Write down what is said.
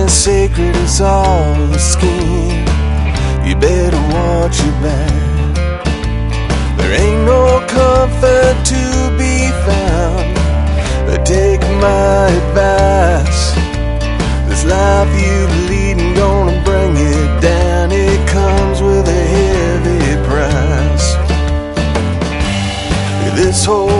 as sacred as all the scheme. You better watch your back. There ain't no comfort to be found, but take my advice. This life you leading gonna bring you down. It comes with a heavy price. This whole